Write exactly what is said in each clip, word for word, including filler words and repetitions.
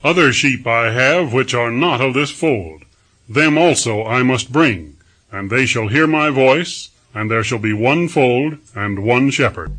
Other sheep I have which are not of this fold. Them also I must bring, and they shall hear my voice, and there shall be one fold and one shepherd.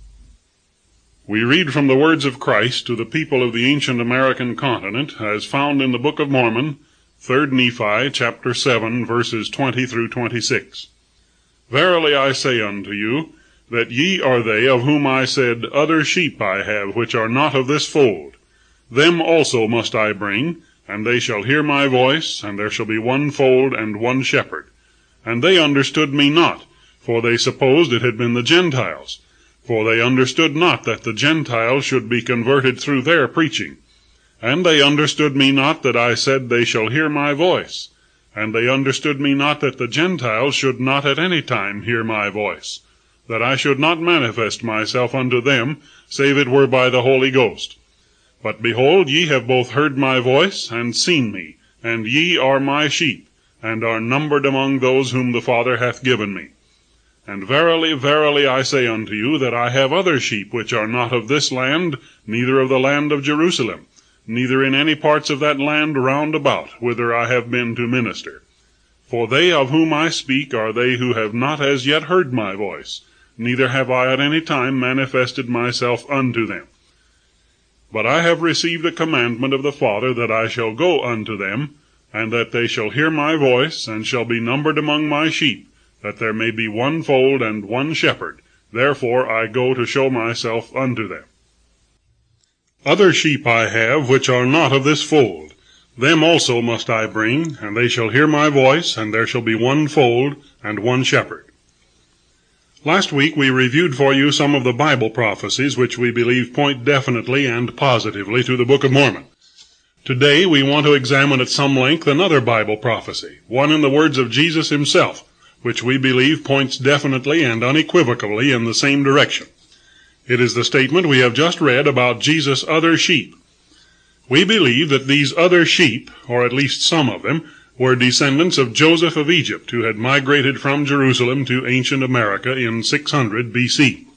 We read from the words of Christ to the people of the ancient American continent, as found in the Book of Mormon, Third Nephi, chapter seven, verses twenty through twenty-six. Verily I say unto you, that ye are they of whom I said, Other sheep I have which are not of this fold. Them also must I bring, and they shall hear my voice, and there shall be one fold and one shepherd. And they understood me not, for they supposed it had been the Gentiles. For they understood not that the Gentiles should be converted through their preaching. And they understood me not that I said they shall hear my voice. And they understood me not that the Gentiles should not at any time hear my voice, that I should not manifest myself unto them, save it were by the Holy Ghost. But behold, ye have both heard my voice, and seen me, and ye are my sheep, and are numbered among those whom the Father hath given me. And verily, verily, I say unto you, that I have other sheep which are not of this land, neither of the land of Jerusalem, neither in any parts of that land round about, whither I have been to minister. For they of whom I speak are they who have not as yet heard my voice, neither have I at any time manifested myself unto them. But I have received a commandment of the Father that I shall go unto them, and that they shall hear my voice, and shall be numbered among my sheep, that there may be one fold and one shepherd. Therefore I go to show myself unto them. Other sheep I have which are not of this fold. Them also must I bring, and they shall hear my voice, and there shall be one fold and one shepherd. Last week we reviewed for you some of the Bible prophecies which we believe point definitely and positively to the Book of Mormon. Today we want to examine at some length another Bible prophecy, one in the words of Jesus himself, which we believe points definitely and unequivocally in the same direction. It is the statement we have just read about Jesus' other sheep. We believe that these other sheep, or at least some of them, were descendants of Joseph of Egypt, who had migrated from Jerusalem to ancient America in six hundred B C.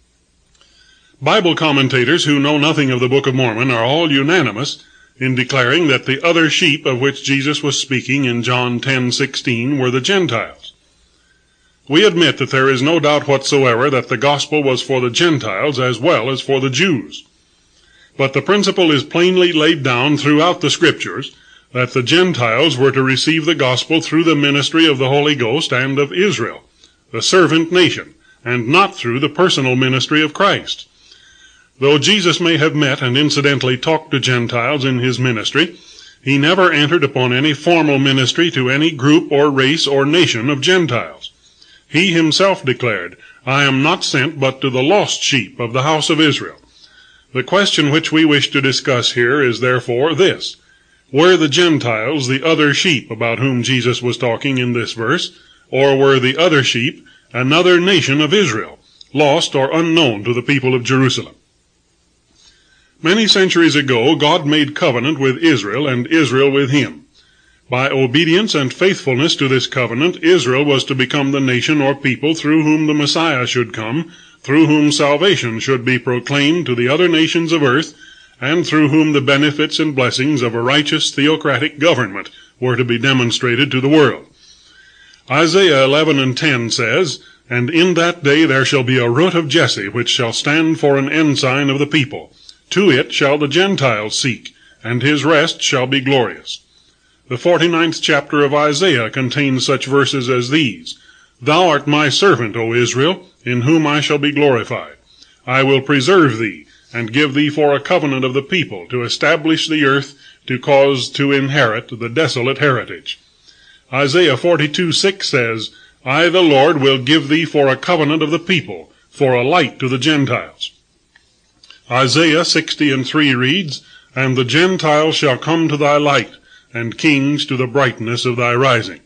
Bible commentators who know nothing of the Book of Mormon are all unanimous in declaring that the other sheep of which Jesus was speaking in John ten sixteen were the Gentiles. We admit that there is no doubt whatsoever that the gospel was for the Gentiles as well as for the Jews. But the principle is plainly laid down throughout the Scriptures that the Gentiles were to receive the gospel through the ministry of the Holy Ghost and of Israel, the servant nation, and not through the personal ministry of Christ. Though Jesus may have met and incidentally talked to Gentiles in his ministry, he never entered upon any formal ministry to any group or race or nation of Gentiles. He himself declared, I am not sent but to the lost sheep of the house of Israel. The question which we wish to discuss here is therefore this: were the Gentiles the other sheep about whom Jesus was talking in this verse, or were the other sheep another nation of Israel, lost or unknown to the people of Jerusalem? Many centuries ago, God made covenant with Israel, and Israel with him. By obedience and faithfulness to this covenant, Israel was to become the nation or people through whom the Messiah should come, through whom salvation should be proclaimed to the other nations of earth, and through whom the benefits and blessings of a righteous theocratic government were to be demonstrated to the world. Isaiah eleven and ten says, And in that day there shall be a root of Jesse, which shall stand for an ensign of the people. To it shall the Gentiles seek, and his rest shall be glorious. The forty-ninth chapter of Isaiah contains such verses as these: Thou art my servant, O Israel, in whom I shall be glorified. I will preserve thee, and give thee for a covenant of the people, to establish the earth, to cause to inherit the desolate heritage. Isaiah forty-two six says, I, the Lord, will give thee for a covenant of the people, for a light to the Gentiles. Isaiah sixty and three reads, And the Gentiles shall come to thy light, and kings to the brightness of thy rising.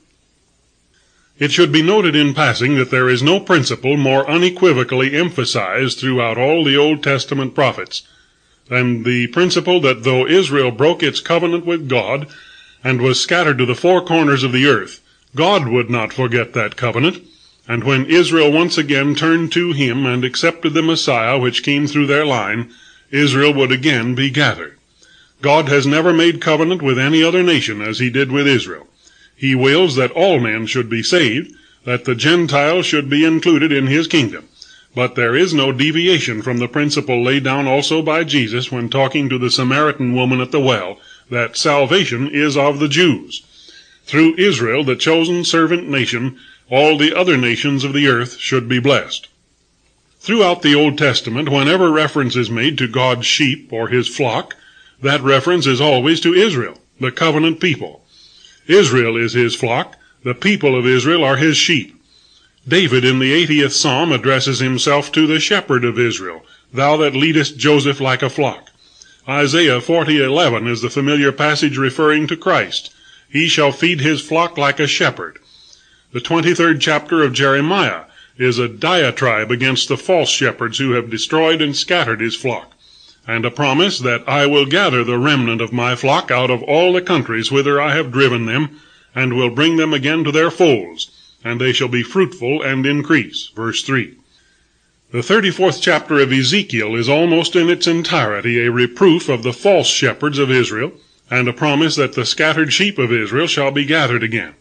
It should be noted in passing that there is no principle more unequivocally emphasized throughout all the Old Testament prophets than the principle that though Israel broke its covenant with God and was scattered to the four corners of the earth, God would not forget that covenant, and when Israel once again turned to him and accepted the Messiah which came through their line, Israel would again be gathered. God has never made covenant with any other nation as he did with Israel. He wills that all men should be saved, that the Gentiles should be included in his kingdom. But there is no deviation from the principle laid down also by Jesus when talking to the Samaritan woman at the well, that salvation is of the Jews. Through Israel, the chosen servant nation, all the other nations of the earth should be blessed. Throughout the Old Testament, whenever reference is made to God's sheep or his flock, that reference is always to Israel, the covenant people. Israel is his flock, the people of Israel are his sheep. David in the eightieth Psalm addresses himself to the shepherd of Israel, thou that leadest Joseph like a flock. Isaiah forty eleven is the familiar passage referring to Christ. He shall feed his flock like a shepherd. The twenty-third chapter of Jeremiah is a diatribe against the false shepherds who have destroyed and scattered his flock, and a promise that I will gather the remnant of my flock out of all the countries whither I have driven them, and will bring them again to their folds, and they shall be fruitful and increase. Verse three. The thirty-fourth chapter of Ezekiel is almost in its entirety a reproof of the false shepherds of Israel, and a promise that the scattered sheep of Israel shall be gathered again.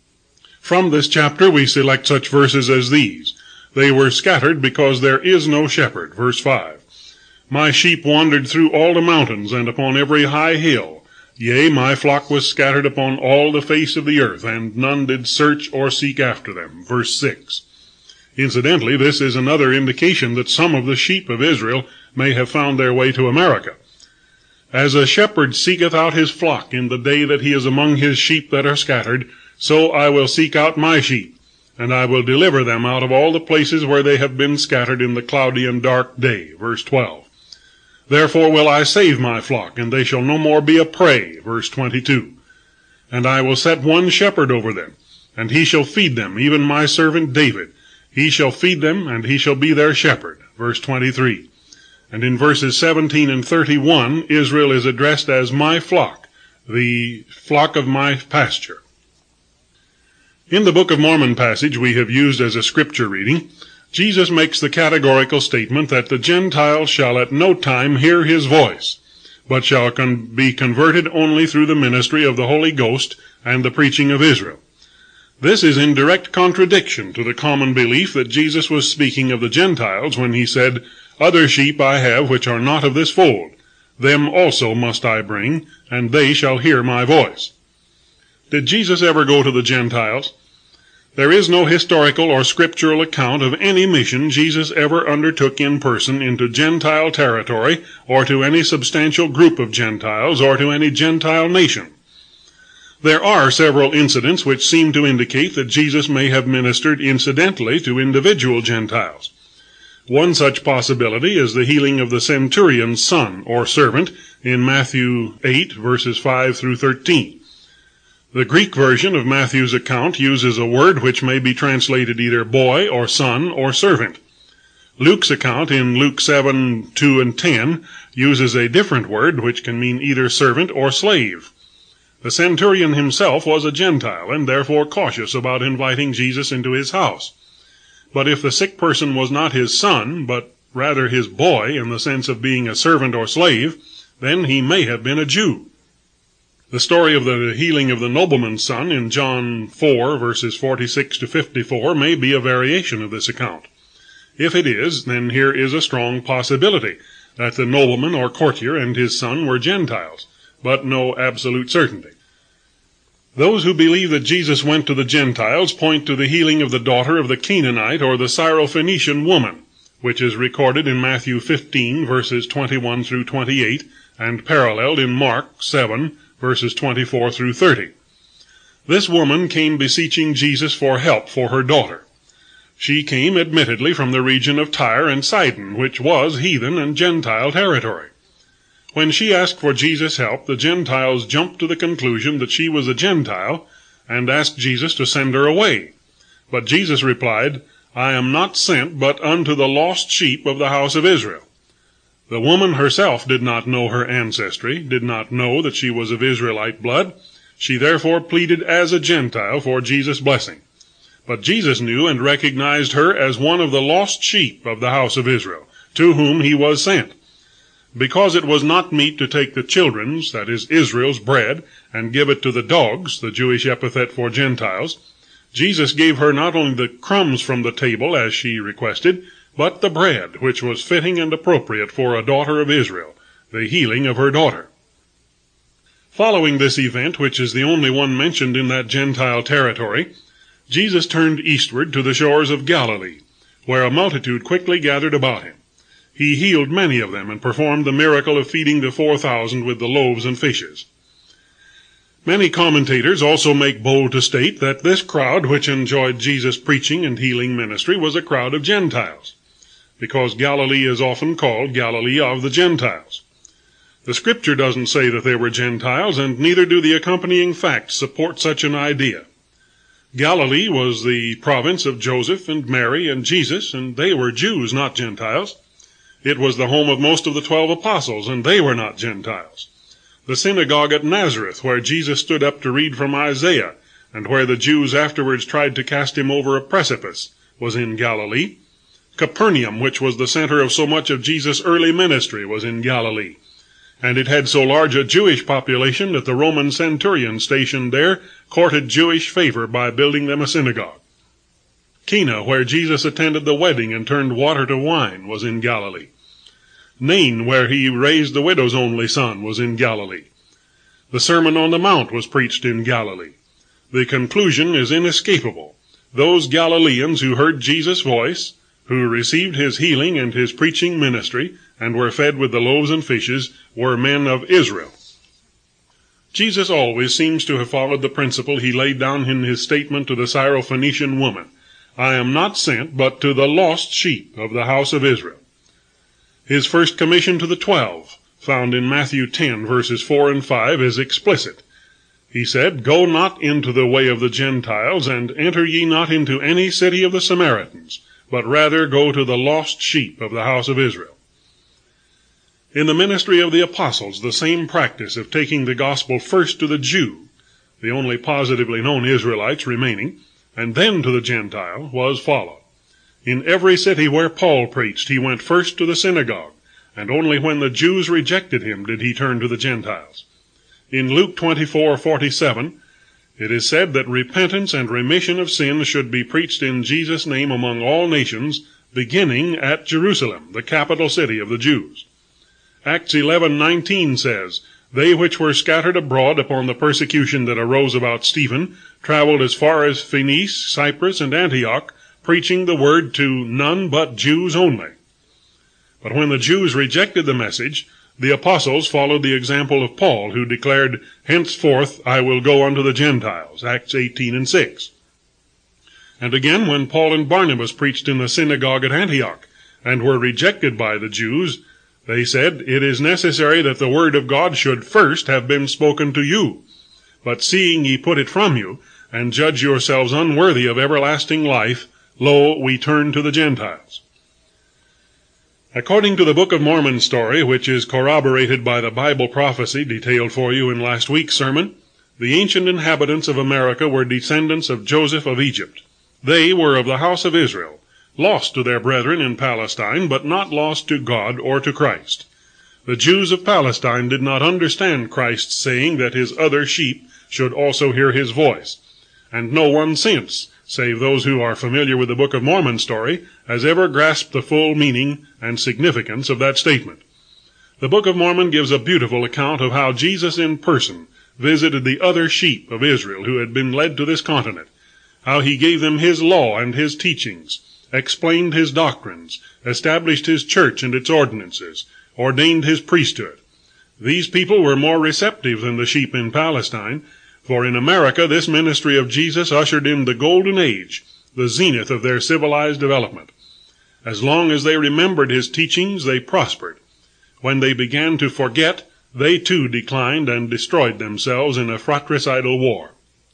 From this chapter we select such verses as these. They were scattered because there is no shepherd. Verse five. My sheep wandered through all the mountains and upon every high hill. Yea, my flock was scattered upon all the face of the earth, and none did search or seek after them. Verse six. Incidentally, this is another indication that some of the sheep of Israel may have found their way to America. As a shepherd seeketh out his flock in the day that he is among his sheep that are scattered, so I will seek out my sheep, and I will deliver them out of all the places where they have been scattered in the cloudy and dark day. Verse twelve. Therefore will I save my flock, and they shall no more be a prey. Verse twenty-two. And I will set one shepherd over them, and he shall feed them, even my servant David. He shall feed them, and he shall be their shepherd. Verse twenty-three. And in verses seventeen and thirty-one, Israel is addressed as my flock, the flock of my pasture. In the Book of Mormon passage we have used as a scripture reading, Jesus makes the categorical statement that the Gentiles shall at no time hear his voice, but shall con- be converted only through the ministry of the Holy Ghost and the preaching of Israel. This is in direct contradiction to the common belief that Jesus was speaking of the Gentiles when he said, Other sheep I have which are not of this fold. Them also must I bring, and they shall hear my voice. Did Jesus ever go to the Gentiles? There is no historical or scriptural account of any mission Jesus ever undertook in person into Gentile territory, or to any substantial group of Gentiles, or to any Gentile nation. There are several incidents which seem to indicate that Jesus may have ministered incidentally to individual Gentiles. One such possibility is the healing of the centurion's son, or servant, in Matthew eight, verses five through thirteen. The Greek version of Matthew's account uses a word which may be translated either boy or son or servant. Luke's account in Luke seven, two and ten uses a different word which can mean either servant or slave. The centurion himself was a Gentile and therefore cautious about inviting Jesus into his house. But if the sick person was not his son, but rather his boy in the sense of being a servant or slave, then he may have been a Jew. The story of the healing of the nobleman's son in John four, verses forty-six to fifty-four, may be a variation of this account. If it is, then here is a strong possibility that the nobleman or courtier and his son were Gentiles, but no absolute certainty. Those who believe that Jesus went to the Gentiles point to the healing of the daughter of the Canaanite or the Syrophoenician woman, which is recorded in Matthew fifteen, verses twenty-one through twenty-eight, and paralleled in Mark seven, verses twenty-four through thirty. This woman came beseeching Jesus for help for her daughter. She came admittedly from the region of Tyre and Sidon, which was heathen and Gentile territory. When she asked for Jesus' help, the Gentiles jumped to the conclusion that she was a Gentile and asked Jesus to send her away. But Jesus replied, I am not sent but unto the lost sheep of the house of Israel. The woman herself did not know her ancestry, did not know that she was of Israelite blood. She therefore pleaded as a Gentile for Jesus' blessing. But Jesus knew and recognized her as one of the lost sheep of the house of Israel, to whom he was sent. Because it was not meet to take the children's, that is, Israel's bread, and give it to the dogs, the Jewish epithet for Gentiles, Jesus gave her not only the crumbs from the table, as she requested, but the bread, which was fitting and appropriate for a daughter of Israel, the healing of her daughter. Following this event, which is the only one mentioned in that Gentile territory, Jesus turned eastward to the shores of Galilee, where a multitude quickly gathered about him. He healed many of them and performed the miracle of feeding the four thousand with the loaves and fishes. Many commentators also make bold to state that this crowd which enjoyed Jesus' preaching and healing ministry was a crowd of Gentiles, because Galilee is often called Galilee of the Gentiles. The Scripture doesn't say that they were Gentiles, and neither do the accompanying facts support such an idea. Galilee was the province of Joseph and Mary and Jesus, and they were Jews, not Gentiles. It was the home of most of the twelve apostles, and they were not Gentiles. The synagogue at Nazareth, where Jesus stood up to read from Isaiah, and where the Jews afterwards tried to cast him over a precipice, was in Galilee. Capernaum, which was the center of so much of Jesus' early ministry, was in Galilee. And it had so large a Jewish population that the Roman centurion stationed there courted Jewish favor by building them a synagogue. Cana, where Jesus attended the wedding and turned water to wine, was in Galilee. Nain, where he raised the widow's only son, was in Galilee. The Sermon on the Mount was preached in Galilee. The conclusion is inescapable. Those Galileans who heard Jesus' voice, who received his healing and his preaching ministry, and were fed with the loaves and fishes, were men of Israel. Jesus always seems to have followed the principle he laid down in his statement to the Syrophoenician woman, "I am not sent but to the lost sheep of the house of Israel." His first commission to the twelve, found in Matthew ten, verses four and five, is explicit. He said, "Go not into the way of the Gentiles, and enter ye not into any city of the Samaritans, but rather go to the lost sheep of the house of Israel." In the ministry of the apostles, the same practice of taking the gospel first to the Jew, the only positively known Israelites remaining, and then to the Gentile, was followed. In every city where Paul preached, he went first to the synagogue, and only when the Jews rejected him did he turn to the Gentiles. In Luke twenty-four forty-seven, it is said that repentance and remission of sins should be preached in Jesus' name among all nations, beginning at Jerusalem, the capital city of the Jews. Acts eleven nineteen says, "They which were scattered abroad upon the persecution that arose about Stephen traveled as far as Phoenice, Cyprus, and Antioch, preaching the word to none but Jews only." But when the Jews rejected the message, the apostles followed the example of Paul, who declared, "Henceforth I will go unto the Gentiles," Acts eighteen and six. And again, when Paul and Barnabas preached in the synagogue at Antioch, and were rejected by the Jews, they said, "It is necessary that the word of God should first have been spoken to you. But seeing ye put it from you, and judge yourselves unworthy of everlasting life, lo, we turn to the Gentiles." According to the Book of Mormon story, which is corroborated by the Bible prophecy detailed for you in last week's sermon, the ancient inhabitants of America were descendants of Joseph of Egypt. They were of the house of Israel, lost to their brethren in Palestine, but not lost to God or to Christ. The Jews of Palestine did not understand Christ's saying that his other sheep should also hear his voice, and no one since, save those who are familiar with the Book of Mormon story, has ever grasped the full meaning and significance of that statement. The Book of Mormon gives a beautiful account of how Jesus in person visited the other sheep of Israel who had been led to this continent, how he gave them his law and his teachings, explained his doctrines, established his church and its ordinances, ordained his priesthood. These people were more receptive than the sheep in Palestine, for in America this ministry of Jesus ushered in the golden age, the zenith of their civilized development. As long as they remembered his teachings, they prospered. When they began to forget, they too declined and destroyed themselves in a fratricidal war.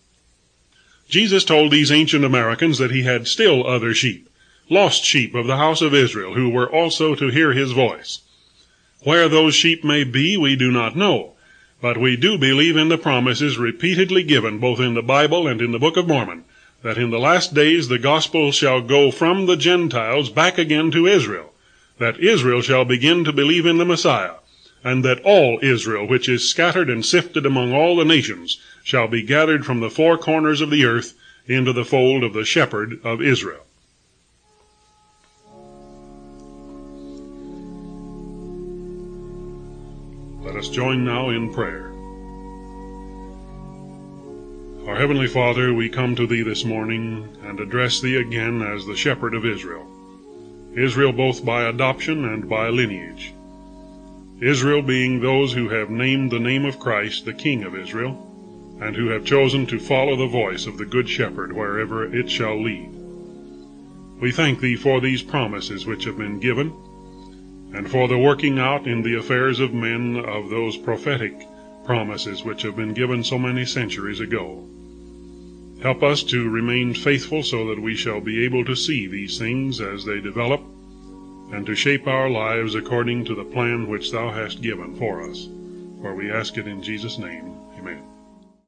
Jesus told these ancient Americans that he had still other sheep, lost sheep of the house of Israel, who were also to hear his voice. Where those sheep may be, we do not know, but we do believe in the promises repeatedly given both in the Bible and in the Book of Mormon, that in the last days the gospel shall go from the Gentiles back again to Israel, that Israel shall begin to believe in the Messiah, and that all Israel, which is scattered and sifted among all the nations, shall be gathered from the four corners of the earth into the fold of the Shepherd of Israel. Let us join now in prayer. Our Heavenly Father, we come to Thee this morning and address Thee again as the Shepherd of Israel. Israel both by adoption and by lineage. Israel being those who have named the name of Christ, the King of Israel, and who have chosen to follow the voice of the Good Shepherd wherever it shall lead. We thank Thee for these promises which have been given, and for the working out in the affairs of men of those prophetic promises which have been given so many centuries ago. Help us to remain faithful so that we shall be able to see these things as they develop, and to shape our lives according to the plan which Thou hast given for us. For we ask it in Jesus' name. Amen.